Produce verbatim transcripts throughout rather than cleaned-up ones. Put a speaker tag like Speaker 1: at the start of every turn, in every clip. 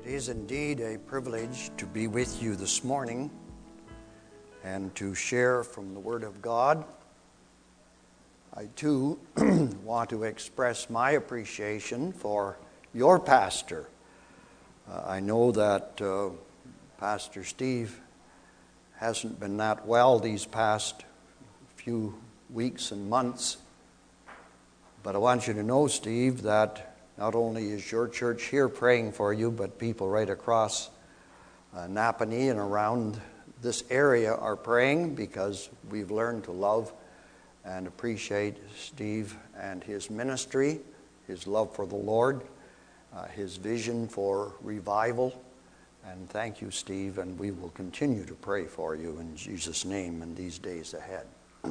Speaker 1: It is indeed a privilege to be with you this morning and to share from the Word of God. I too want to express my appreciation for your pastor. Uh, I know that uh, Pastor Steve hasn't been that well these past few weeks and months, but I want you to know, Steve, that not only is your church here praying for you, but people right across uh, Napanee and around this area are praying, because we've learned to love and appreciate Steve and his ministry, his love for the Lord, uh, his vision for revival. And thank you, Steve, and we will continue to pray for you in Jesus' name in these days ahead.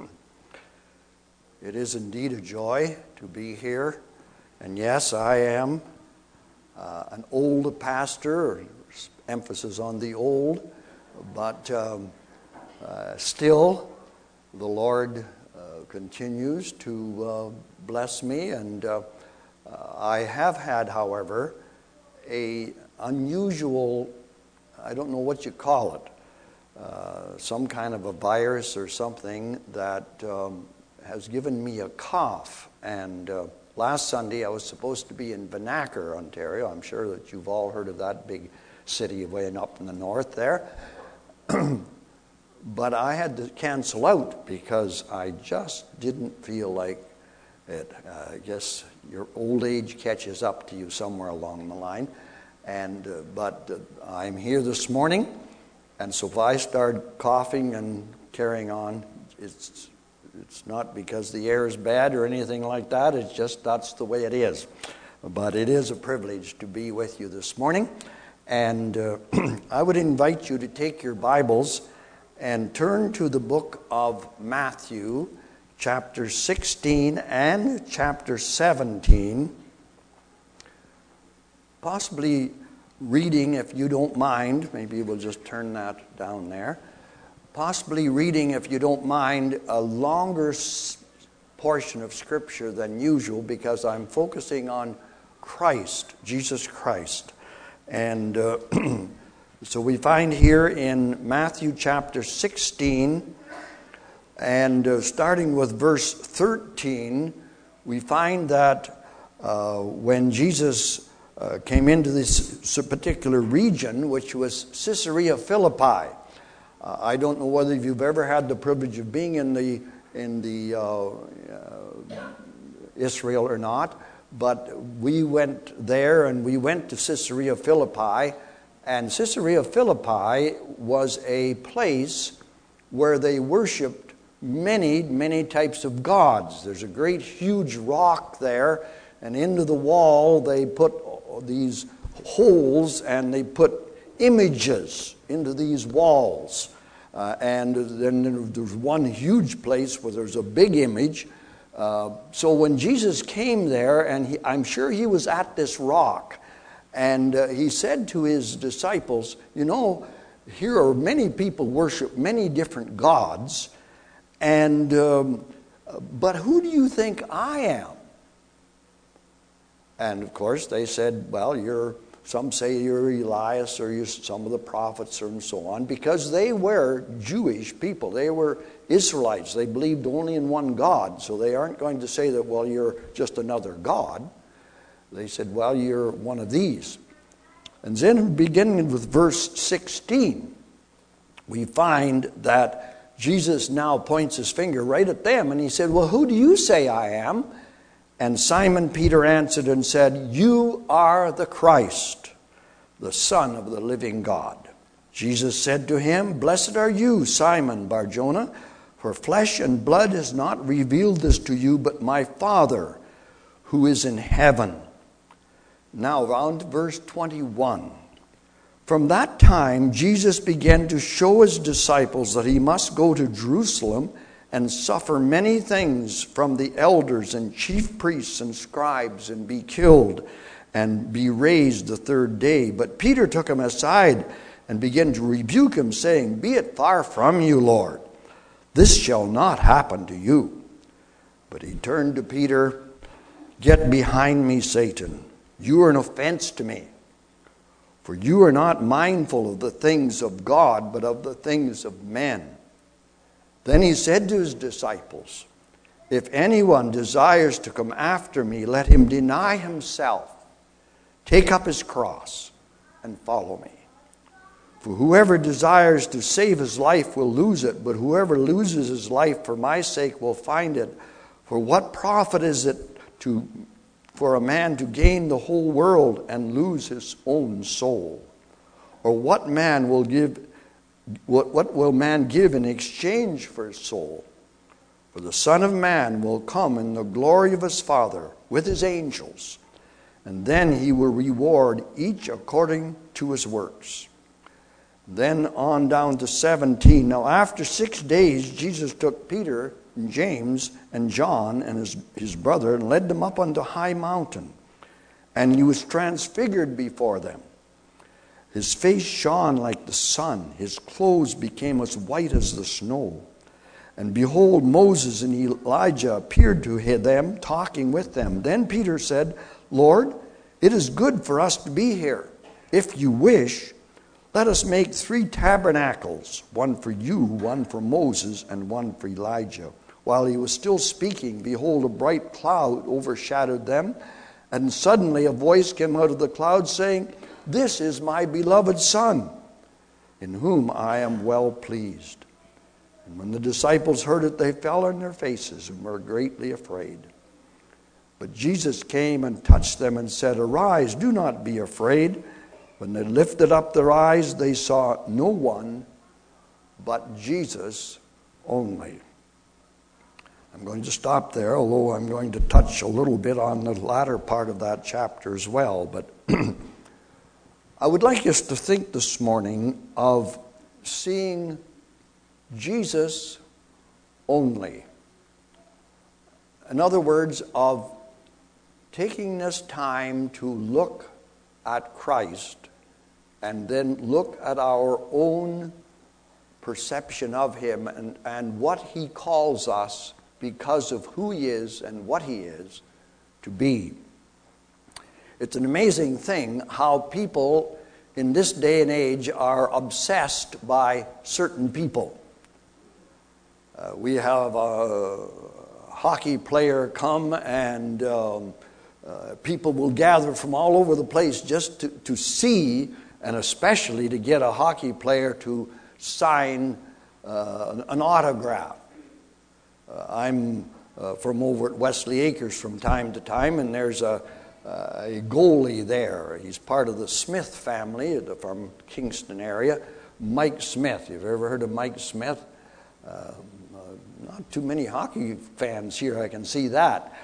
Speaker 1: It is indeed a joy to be here. And yes, I am uh, an old pastor, emphasis on the old, but um, uh, still the Lord uh, continues to uh, bless me. And uh, uh, I have had, however, a unusual, I don't know what you call it, uh, some kind of a virus or something that um, has given me a cough. And uh, Last Sunday, I was supposed to be in Vanacker, Ontario. I'm sure that you've all heard of that big city way up in the north there. But I had to cancel out because I just didn't feel like it. Uh, I guess your old age catches up to you somewhere along the line. And uh, But uh, I'm here this morning, and so if I start coughing and carrying on, it's... It's not because the air is bad or anything like that. It's just that's the way it is. But it is a privilege to be with you this morning. And uh, I would invite you to take your Bibles and turn to the book of Matthew, chapter sixteen and chapter seventeen. Possibly reading, if you don't mind, maybe we'll just turn that down there. Possibly reading, if you don't mind, a longer s- portion of Scripture than usual, because I'm focusing on Christ, Jesus Christ. And uh, so we find here in Matthew chapter sixteen, and uh, starting with verse thirteen, we find that uh, when Jesus uh, came into this particular region, which was Caesarea Philippi. Uh, I don't know whether you've ever had the privilege of being in the in the uh, uh, Israel or not, but we went there, and we went to Caesarea Philippi, and Caesarea Philippi was a place where they worshipped many, many types of gods. There's a great, huge rock there, and into the wall they put these holes, and they put images into these walls. Uh, and then there's one huge place where there's a big image. Uh, so when Jesus came there, and he, I'm sure he was at this rock, and uh, he said to his disciples, you know, here are many people worship many different gods, and um, but who do you think I am? And of course they said, well, you're Some say you're Elias, or you're some of the prophets, and so on, because they were Jewish people. They were Israelites. They believed only in one God, so they aren't going to say that, well, you're just another God. They said, well, you're one of these. And then beginning with verse sixteen, we find that Jesus now points his finger right at them, and he said, well, who do you say I am? And Simon Peter answered and said, you are the Christ, the Son of the living God. Jesus said to him, blessed are you, Simon Bar-Jonah, for flesh and blood has not revealed this to you, but my Father who is in heaven. Now round to verse twenty-one. From that time Jesus began to show his disciples that he must go to Jerusalem and suffer many things from the elders and chief priests and scribes, and be killed, and be raised the third day. But Peter took him aside and began to rebuke him, saying, be it far from you, Lord. This shall not happen to you. But he turned to Peter, get behind me, Satan. You are an offense to me. For you are not mindful of the things of God, but of the things of men. Then he said to his disciples, if anyone desires to come after me, let him deny himself, take up his cross, and follow me. For whoever desires to save his life will lose it, but whoever loses his life for my sake will find it. For what profit is it to for a man to gain the whole world and lose his own soul? Or what man will give what, what will man give in exchange for his soul? For the Son of Man will come in the glory of his Father with his angels, and then he will reward each according to his works. Then on down to seventeen. Now after six days Jesus took Peter and James and John and his, his brother and led them up unto a high mountain. And he was transfigured before them. His face shone like the sun. His clothes became as white as the snow. And behold, Moses and Elijah appeared to them, talking with them. Then Peter said, Lord, it is good for us to be here. If you wish, let us make three tabernacles, one for you, one for Moses, and one for Elijah. While he was still speaking, behold, a bright cloud overshadowed them, and suddenly a voice came out of the cloud saying, this is my beloved Son, in whom I am well pleased. And when the disciples heard it, they fell on their faces and were greatly afraid. But Jesus came and touched them and said, arise, do not be afraid. When they lifted up their eyes, they saw no one but Jesus only. I'm going to stop there, although I'm going to touch a little bit on the latter part of that chapter as well. But I would like us to think this morning of seeing Jesus only. In other words, of taking this time to look at Christ and then look at our own perception of him and, and what he calls us because of who he is and what he is to be. It's an amazing thing how people in this day and age are obsessed by certain people. Uh, we have a hockey player come and um, uh, people will gather from all over the place just to, to see, and especially to get a hockey player to sign uh, an autograph. Uh, I'm uh, from over at Wesley Acres from time to time, and there's a, uh, a goalie there. He's part of the Smith family from Kingston area. Mike Smith. You've ever heard of Mike Smith? Uh, uh, not too many hockey fans here, I can see that.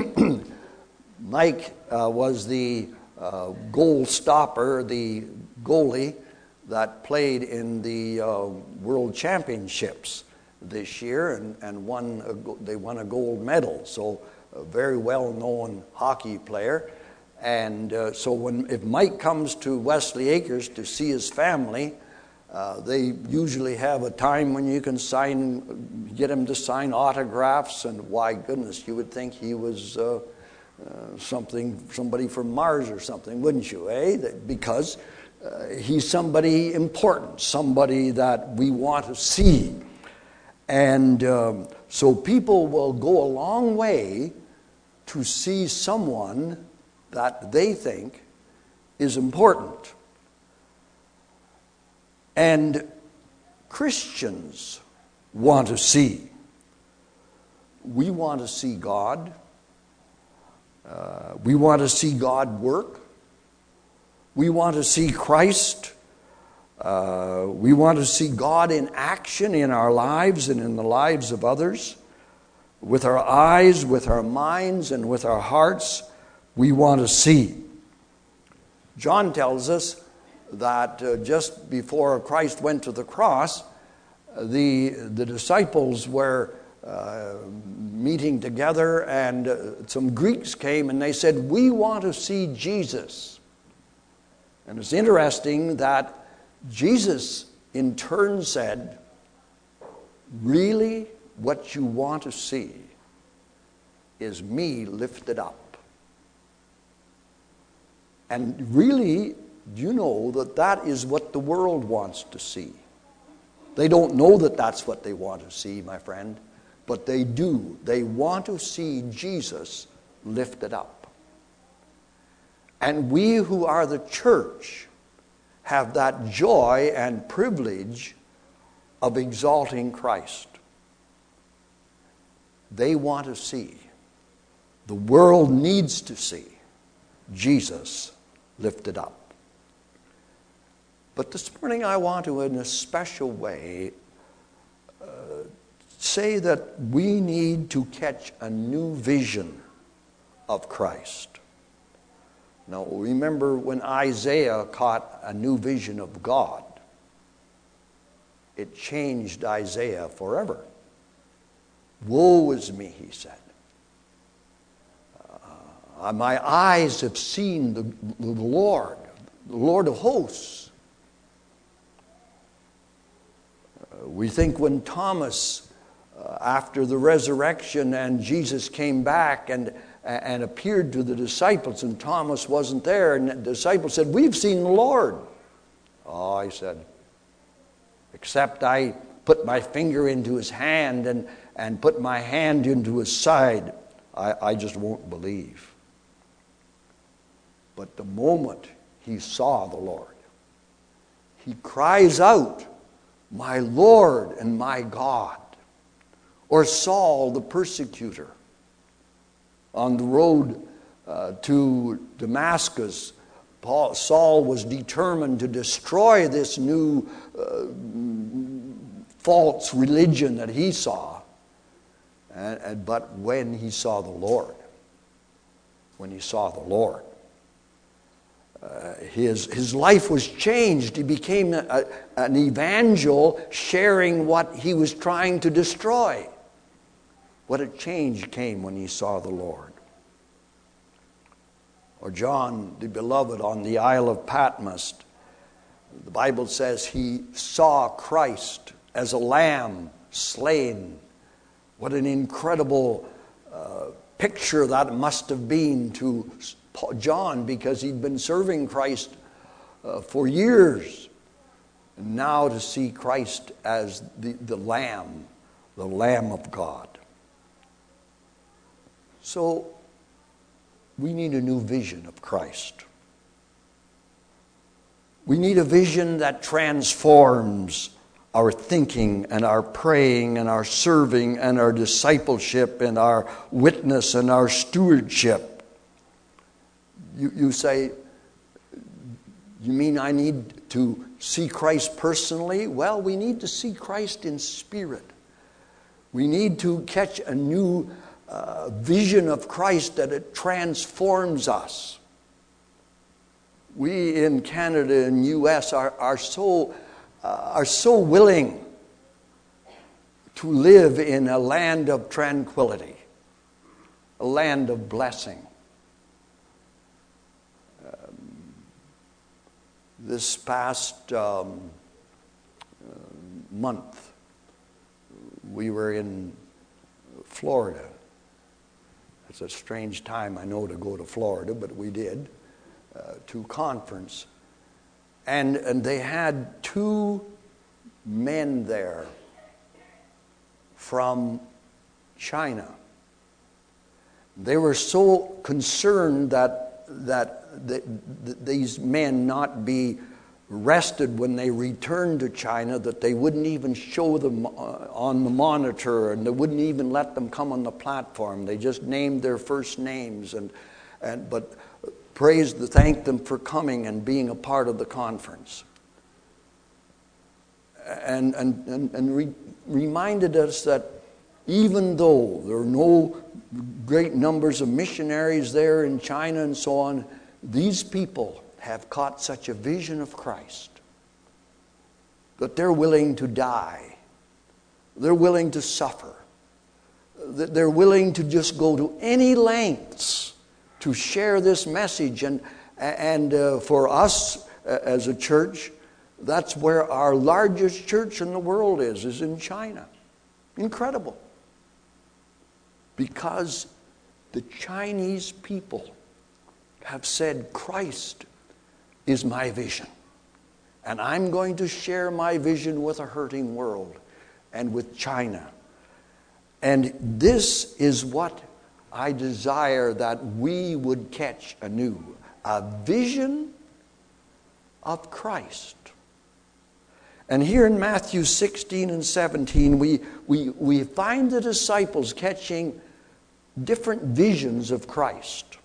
Speaker 1: Mike uh, was the uh, goal stopper, the goalie that played in the uh, World Championships this year and, and won a, they won a gold medal. So a very well-known hockey player. And uh, so when if Mike comes to Wesley Acres to see his family, uh, they usually have a time when you can sign, get him to sign autographs. And why goodness, you would think he was uh, uh, something, somebody from Mars or something, wouldn't you? Eh? That, because uh, he's somebody important, somebody that we want to see. And um, so people will go a long way to see someone that they think is important. And Christians want to see. We want to see God. Uh, we want to see God work. We want to see Christ. Uh, we want to see God in action in our lives and in the lives of others. With our eyes, with our minds, and with our hearts, we want to see. John tells us that uh, just before Christ went to the cross, the, the disciples were uh, meeting together, and uh, some Greeks came and they said, "We want to see Jesus." And it's interesting that Jesus in turn said, "Really, what you want to see is me lifted up." And really, Do you know that that is what the world wants to see? They don't know that that's what they want to see, my friend, but they do. They want to see Jesus lifted up. And we who are the church have that joy and privilege of exalting Christ. They want to see, the world needs to see Jesus lifted up. But this morning I want to, in a special way, uh, say that we need to catch a new vision of Christ. Now, remember when Isaiah caught a new vision of God, it changed Isaiah forever. Woe is me, he said. Uh, my eyes have seen the, the Lord, the Lord of hosts. Uh, we think when Thomas, uh, after the resurrection and Jesus came back and, and appeared to the disciples, and Thomas wasn't there, and the disciples said, "We've seen the Lord." Oh, he said, "Except I put my finger into his hand and, and put my hand into his side, I, I just won't believe." But the moment he saw the Lord, he cries out, "My Lord and my God." Or Saul the persecutor on the road uh, to Damascus, Paul, Saul was determined to destroy this new uh, false religion that he saw. And, and, but when he saw the Lord, when he saw the Lord, uh, his, his life was changed. He became a, an evangel sharing what he was trying to destroy. What a change came when he saw the Lord. Or John the Beloved on the Isle of Patmos, the Bible says he saw Christ as a lamb slain. What an incredible uh, picture that must have been to John, because he'd been serving Christ uh, for years. And now to see Christ as the, the Lamb, the Lamb of God. So we need a new vision of Christ. We need a vision that transforms our thinking and our praying and our serving and our discipleship and our witness and our stewardship. You, you say, "You mean I need to see Christ personally?" Well, we need to see Christ in spirit. We need to catch a new uh, vision of Christ that it transforms us. We in Canada and U S are, are so uh, are so willing to live in a land of tranquility, a land of blessing. Um, this past um, uh, month, we were in Florida. It's a strange time, I know, to go to Florida, but we did, uh, to conference. And, and they had two men there from China. They were so concerned that, that the, the, these men not be arrested when they returned to China that they wouldn't even show them uh, on the monitor, and they wouldn't even let them come on the platform. They just named their first names, and and but praised, thanked them for coming and being a part of the conference, and and and, and re- reminded us that even though there are no great numbers of missionaries there in China and so on, these people have caught such a vision of Christ that they're willing to die. They're willing to suffer. That they're willing to just go to any lengths to share this message. And, and uh, for us uh, as a church, that's where our largest church in the world is, is in China. Incredible. Because the Chinese people have said Christ is my vision. And I'm going to share my vision with a hurting world and with China. And this is what I desire that we would catch anew. A vision of Christ. And here in Matthew sixteen and seventeen, we, we, we find the disciples catching different visions of Christ.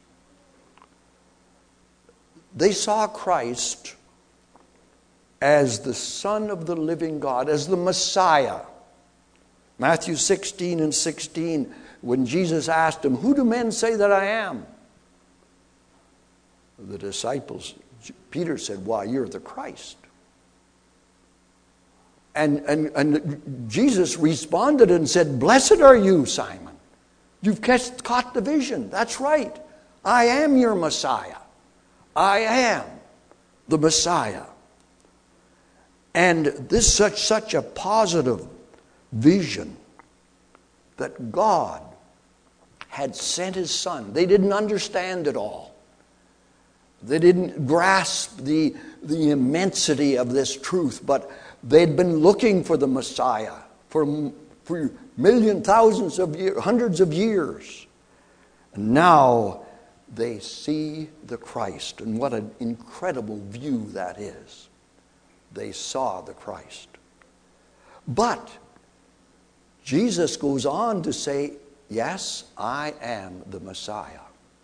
Speaker 1: They saw Christ as the Son of the living God, as the Messiah. Matthew sixteen and sixteen, when Jesus asked him, "Who do men say that I am?" The disciples, Peter said, "Why, you're the Christ." And, and, and Jesus responded and said, "Blessed are you, Simon. You've catch, caught the vision. That's right. I am your Messiah. I am the Messiah." And this is such, such a positive vision that God had sent his Son. They didn't understand it all. They didn't grasp the, the immensity of this truth, but they'd been looking for the Messiah for, for million, thousands of years, hundreds of years. And now they see the Christ. And what an incredible view that is. They saw the Christ. But Jesus goes on to say, "Yes, I am the Messiah.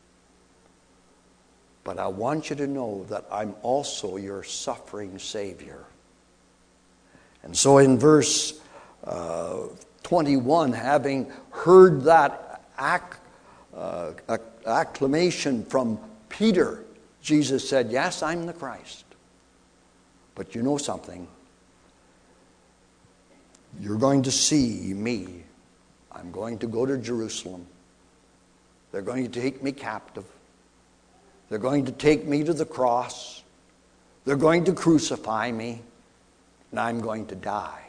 Speaker 1: But I want you to know that I'm also your suffering Savior." And so in verse uh, twenty-one, having heard that ac- uh, acclamation from Peter, Jesus said, "Yes, I'm the Christ. But you know something? You're going to see me. I'm going to go to Jerusalem. They're going to take me captive. They're going to take me to the cross. They're going to crucify me. And I'm going to die."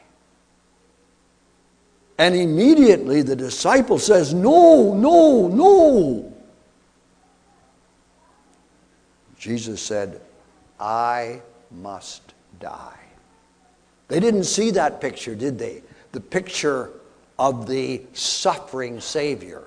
Speaker 1: And immediately the disciple says, "No, no, no." Jesus said, "I must die." They didn't see that picture, did they? The picture of the suffering Savior.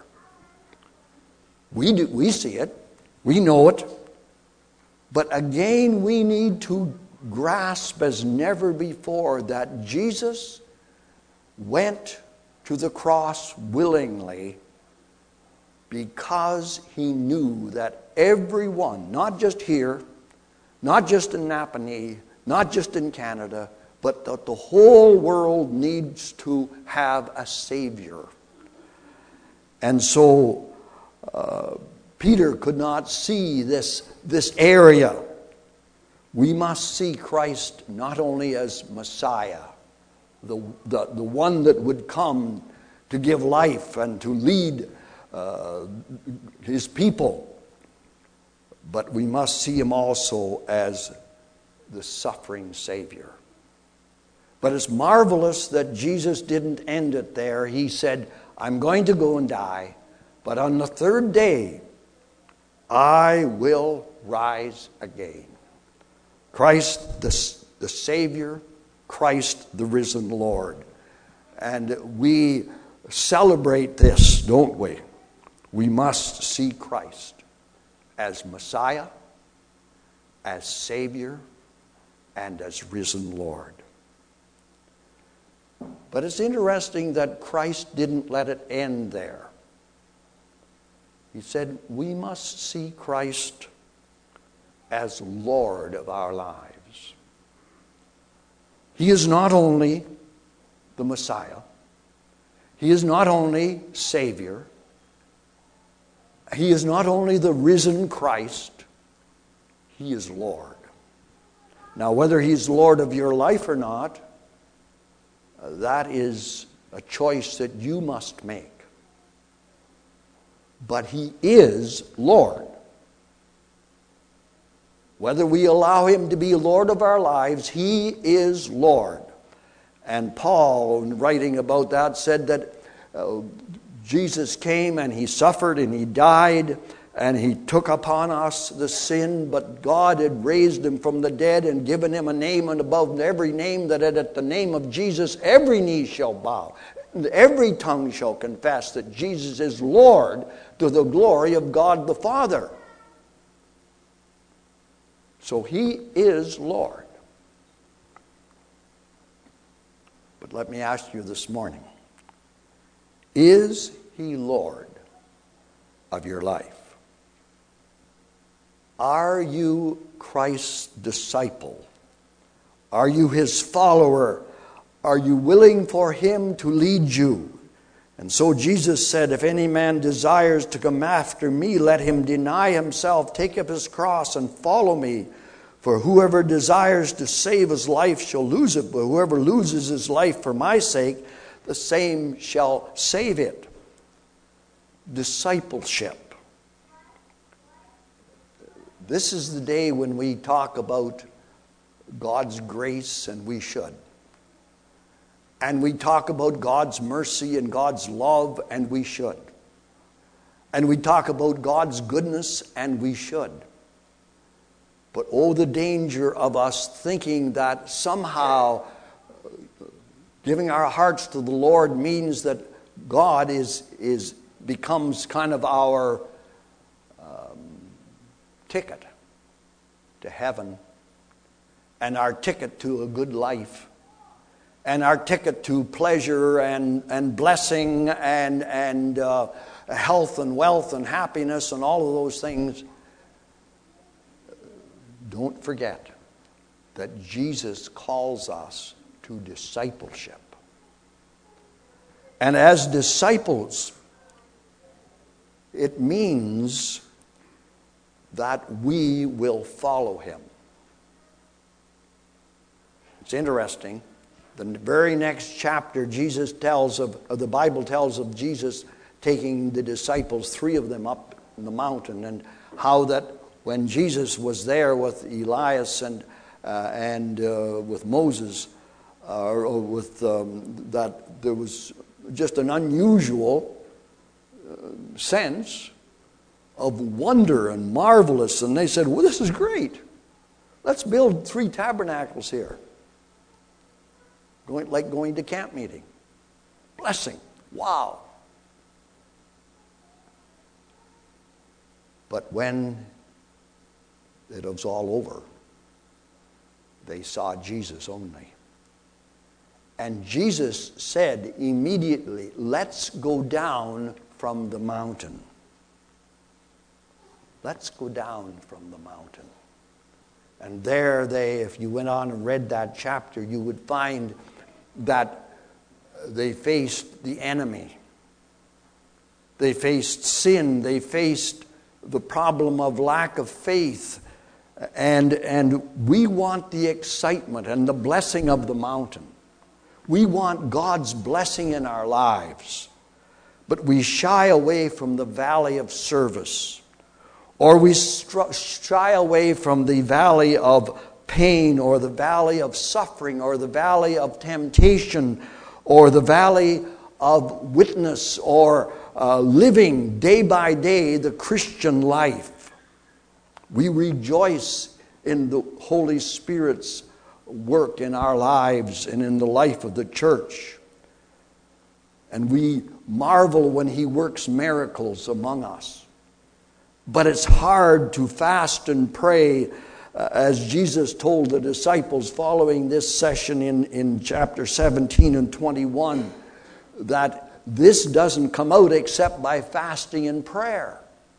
Speaker 1: We do, we see it. We know it. But again, we need to grasp as never before that Jesus went to the cross willingly because he knew that everyone, not just here, not just in Napanee, not just in Canada, but that the whole world needs to have a Savior. And so uh, Peter could not see this, this area. We must see Christ not only as Messiah, the, the, the one that would come to give life and to lead uh, his people, but we must see him also as the suffering Savior. But it's marvelous that Jesus didn't end it there. He said, "I'm going to go and die, but on the third day, I will rise again." Christ, the, the Savior, Christ, the risen Lord. And we celebrate this, don't we? We must see Christ as Messiah, as Savior, and as risen Lord. But it's interesting that Christ didn't let it end there. He said, we must see Christ as Lord of our lives. He is not only the Messiah. He is not only Savior. He is not only the risen Christ. He is Lord. Now, whether He's Lord of your life or not, uh, that is a choice that you must make. But He is Lord. Whether we allow Him to be Lord of our lives, He is Lord. And Paul, in writing about that, said that uh, Jesus came and He suffered and He died and he took upon us the sin, but God had raised him from the dead and given him a name and above every name, that at the name of Jesus every knee shall bow, and every tongue shall confess that Jesus is Lord, to the glory of God the Father. So he is Lord. But let me ask you this morning, is he Lord of your life? Are you Christ's disciple? Are you his follower? Are you willing for him to lead you? And so Jesus said, if any man desires to come after me, let him deny himself, take up his cross, and follow me. For whoever desires to save his life shall lose it, but whoever loses his life for my sake, the same shall save it. Discipleship. This is the day when we talk about God's grace, and we should. And we talk about God's mercy and God's love, and we should. And we talk about God's goodness, and we should. But oh, the danger of us thinking that somehow giving our hearts to the Lord means that God is, is becomes kind of our um, ticket to heaven, and our ticket to a good life, and our ticket to pleasure and, and blessing and, and uh, health and wealth and happiness and all of those things. Don't forget that Jesus calls us to discipleship. And as disciples, it means that we will follow him. It's interesting. The very next chapter, Jesus tells of, of the Bible tells of Jesus taking the disciples, three of them, up in the mountain, and how that when Jesus was there with Elias and uh, and uh, with Moses, uh, or with um, that there was just an unusual uh, sense of wonder and marvelous, and they said, "Well, this is great. Let's build three tabernacles here." Going like going to camp meeting, blessing. Wow! But when it was all over, they saw Jesus only. And Jesus said immediately, let's go down from the mountain. Let's go down from the mountain. And there they, if you went on and read that chapter, you would find that they faced the enemy. They faced sin. They faced the problem of lack of faith. And, and we want the excitement and the blessing of the mountain. We want God's blessing in our lives. But we shy away from the valley of service. Or we shy away from the valley of pain, or the valley of suffering, or the valley of temptation, or the valley of witness, or uh, living day by day the Christian life. We rejoice in the Holy Spirit's work in our lives and in the life of the church. And we marvel when he works miracles among us. But it's hard to fast and pray, uh, as Jesus told the disciples following this session in, in chapter seventeen and twenty-one, that this doesn't come out except by fasting and prayer.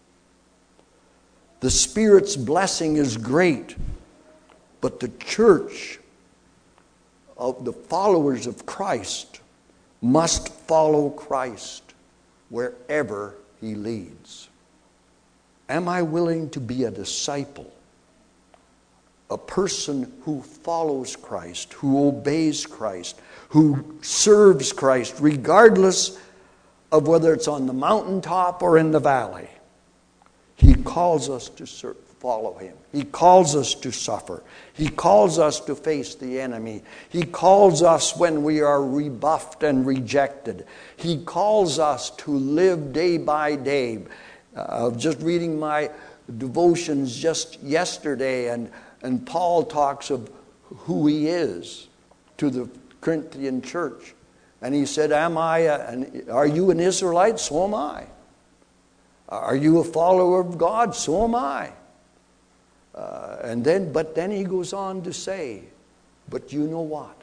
Speaker 1: The Spirit's blessing is great, but the church of the followers of Christ must follow Christ wherever he leads. Am I willing to be a disciple? A person who follows Christ, who obeys Christ, who serves Christ, regardless of whether it's on the mountaintop or in the valley. He calls us to serve, follow him. He calls us to suffer. He calls us to face the enemy. He calls us when we are rebuffed and rejected. He calls us to live day by day I was just reading my devotions just yesterday, and, and Paul talks of who he is to the Corinthian church. And he said, Am I a, an, are you an Israelite? So am I. Are you a follower of God? So am I. Uh, and then, but then he goes on to say, but you know what?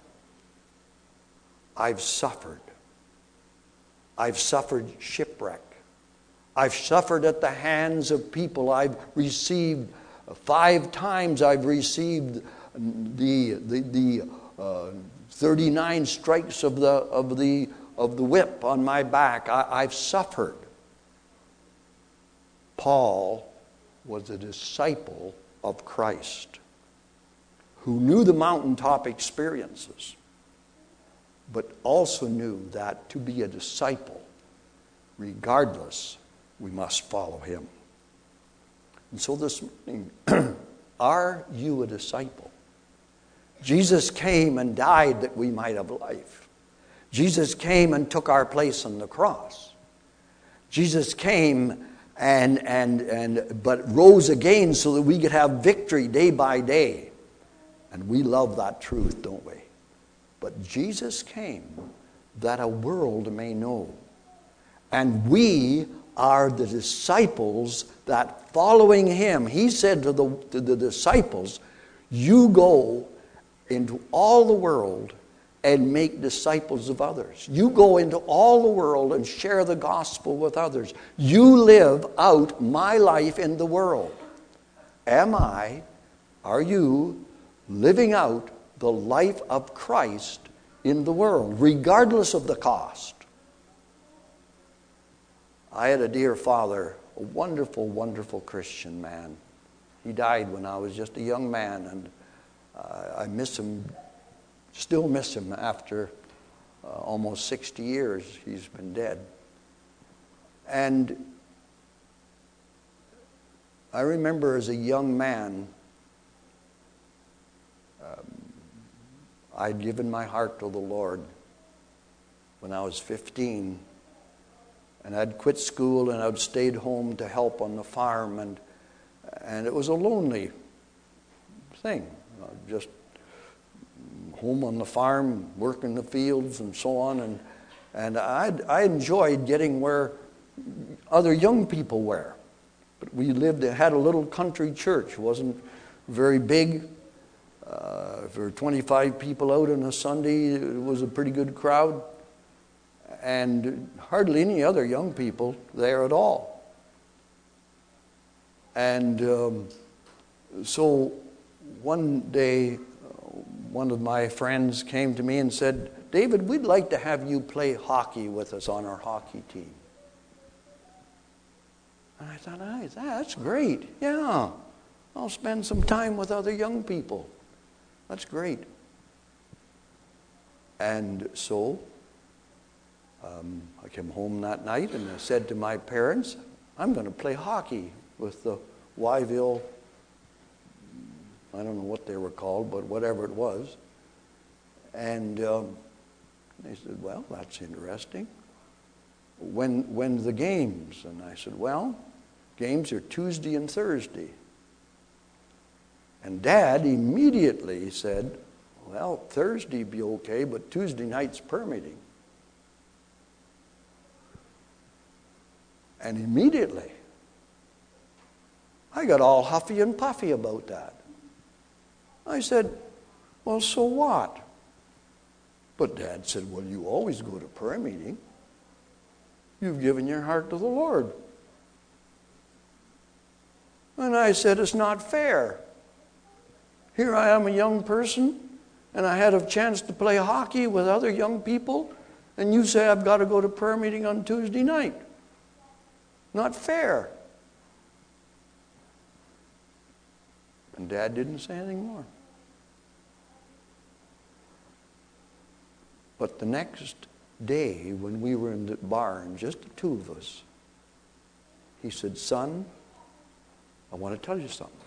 Speaker 1: I've suffered. I've suffered shipwreck. I've suffered at the hands of people. I've received, five times I've received the, the, the uh, thirty-nine strikes of the, of, the, of the whip on my back. I, I've suffered. Paul was a disciple of Christ who knew the mountaintop experiences, but also knew that to be a disciple, regardless, we must follow him. And so this morning, are you a disciple? Jesus came and died that we might have life. Jesus came and took our place on the cross. Jesus came and and and but rose again so that we could have victory day by day. And we love that truth, don't we? But Jesus came that a world may know. And we are the disciples that following him, he said to the, to the disciples, you go into all the world and make disciples of others. You go into all the world and share the gospel with others. You live out my life in the world. Am I, are you living out the life of Christ in the world, regardless of the cost? I had a dear father, a wonderful, wonderful Christian man. He died when I was just a young man, and uh, I miss him, still miss him after uh, almost sixty years he's been dead. And I remember as a young man, um, I'd given my heart to the Lord when I was fifteen. And I'd quit school and I'd stayed home to help on the farm, and and it was a lonely thing. Just home on the farm, working the fields and so on, and and I I enjoyed getting where other young people were. But we lived, had a little country church. It wasn't very big. Uh, for twenty-five people out on a Sunday, it was a pretty good crowd. And hardly any other young people there at all. And um, so one day, one of my friends came to me and said, David, we'd like to have you play hockey with us on our hockey team. And I thought, oh, that's great. Yeah, I'll spend some time with other young people. That's great. And so Um, I came home that night and I said to my parents, I'm going to play hockey with the Wyville, I don't know what they were called, but whatever it was. And um, they said, well, that's interesting. When, when the games? And I said, well, games are Tuesday and Thursday. And Dad immediately said, well, Thursday be okay, but Tuesday night's prayer meeting. And immediately, I got all huffy and puffy about that. I said, well, so what? But Dad said, well, you always go to prayer meeting. You've given your heart to the Lord. And I said, it's not fair. Here I am, a young person, and I had a chance to play hockey with other young people, and you say I've got to go to prayer meeting on Tuesday night. Not fair. And Dad didn't say anything more. But the next day, when we were in the barn, just the two of us, he said, son, I want to tell you something.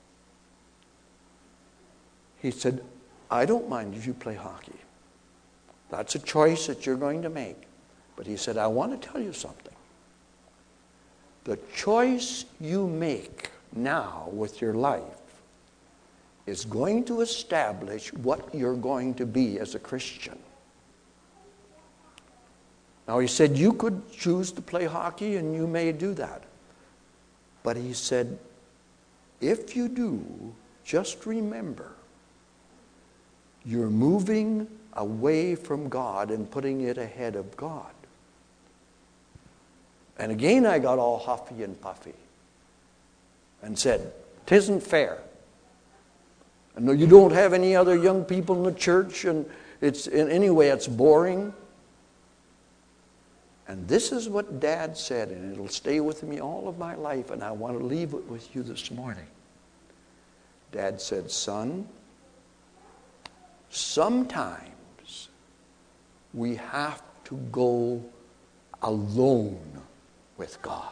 Speaker 1: He said, I don't mind if you play hockey. That's a choice that you're going to make. But he said, I want to tell you something. The choice you make now with your life is going to establish what you're going to be as a Christian. Now, he said you could choose to play hockey, and you may do that. But he said, if you do, just remember, you're moving away from God and putting it ahead of God. And again, I got all huffy and puffy and said, "'Tisn't fair. And you don't have any other young people in the church, and it's in any way it's boring." And this is what Dad said, and it'll stay with me all of my life, and I want to leave it with you this morning. Dad said, "Son, sometimes we have to go alone with God.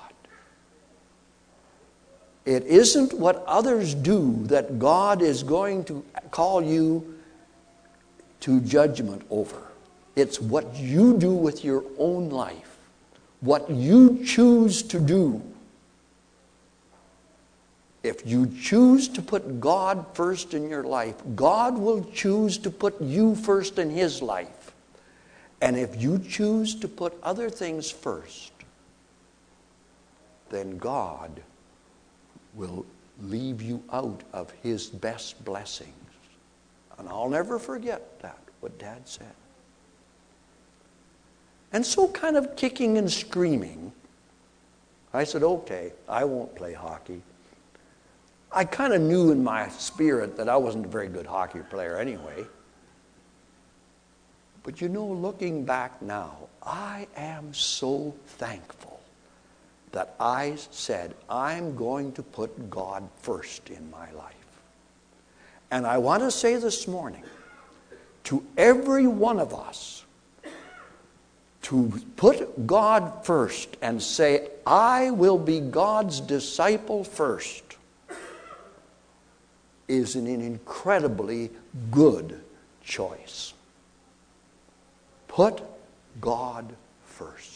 Speaker 1: It isn't what others do that God is going to call you to judgment over. It's what you do with your own life, what you choose to do. If you choose to put God first in your life, God will choose to put you first in His life. And if you choose to put other things first, then God will leave you out of His best blessings." And I'll never forget that, what Dad said. And so, kind of kicking and screaming, I said, "Okay, I won't play hockey." I kind of knew in my spirit that I wasn't a very good hockey player anyway. But you know, looking back now, I am so thankful that I said, I'm going to put God first in my life. And I want to say this morning, to every one of us, to put God first and say, I will be God's disciple first, is an incredibly good choice. Put God first.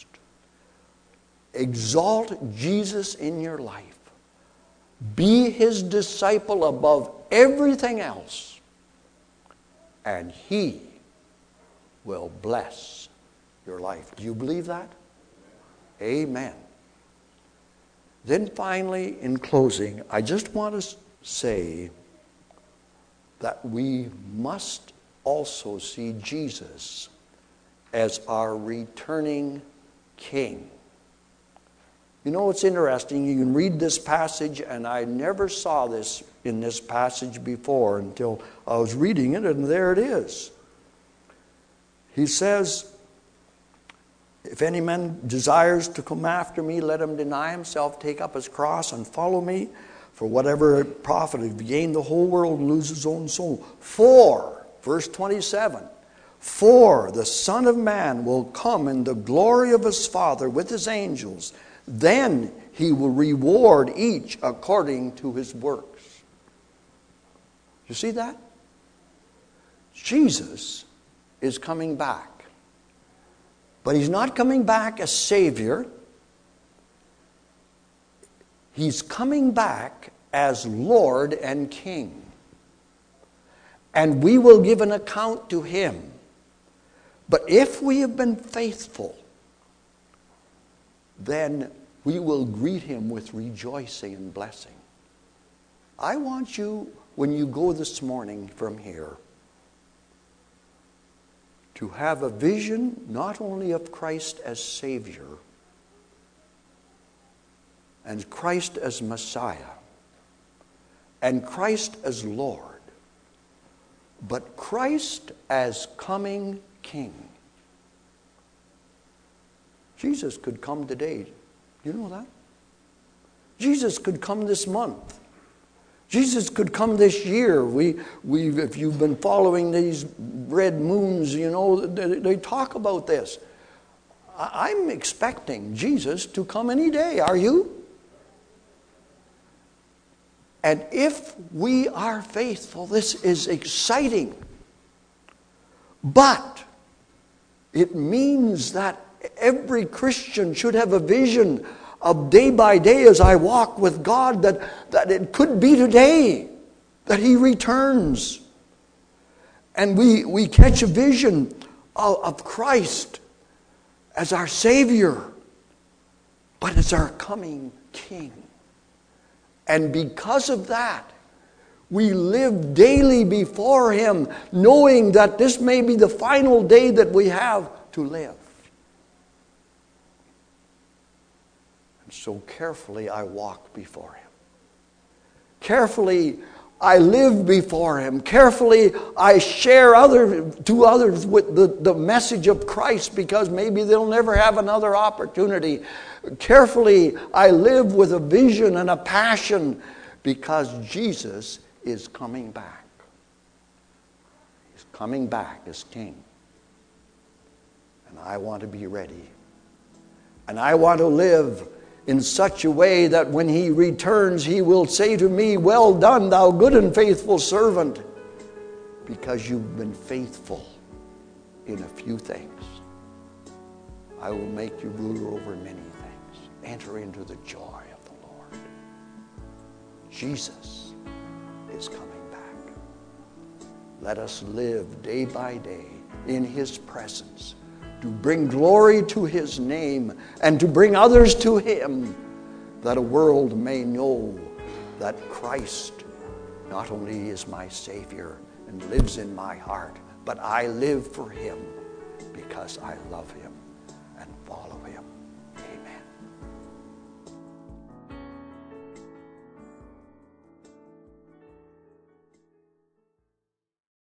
Speaker 1: Exalt Jesus in your life. Be His disciple above everything else. And He will bless your life. Do you believe that? Amen. Then finally, in closing, I just want to say that we must also see Jesus as our returning King. You know, it's interesting. You can read this passage, and I never saw this in this passage before until I was reading it, and there it is. He says, "If any man desires to come after me, let him deny himself, take up his cross, and follow me. For whatever it profiteth, if he gain the whole world and lose his own soul. For," verse twenty-seven, "for the Son of Man will come in the glory of his Father with his angels. Then he will reward each according to his works." You see that? Jesus is coming back. But He's not coming back as Savior. He's coming back as Lord and King. And we will give an account to Him. But if we have been faithful, then we will greet Him with rejoicing and blessing. I want you, when you go this morning from here, to have a vision not only of Christ as Savior and Christ as Messiah and Christ as Lord, but Christ as coming King. Jesus could come today. You know that? Jesus could come this month. Jesus could come this year. We, we, if you've been following these red moons, you know, they, they talk about this. I'm expecting Jesus to come any day. Are you? And if we are faithful, this is exciting. But it means that every Christian should have a vision of day by day as I walk with God that, that it could be today that He returns. And we, we catch a vision of, of Christ as our Savior, but as our coming King. And because of that, we live daily before Him, knowing that this may be the final day that we have to live. And so carefully I walk before Him. Carefully I live before Him. Carefully I share other, to others with the, the message of Christ, because maybe they'll never have another opportunity. Carefully I live with a vision and a passion, because Jesus is coming back. He's coming back as King. And I want to be ready. And I want to live in such a way that when He returns, He will say to me, "Well done, thou good and faithful servant, because you've been faithful in a few things. I will make you ruler over many things. Enter into the joy of the Lord." Jesus is coming back. Let us live day by day in His presence, to bring glory to His name and to bring others to Him, that a world may know that Christ not only is my Savior and lives in my heart, but I live for Him because I love Him and follow Him.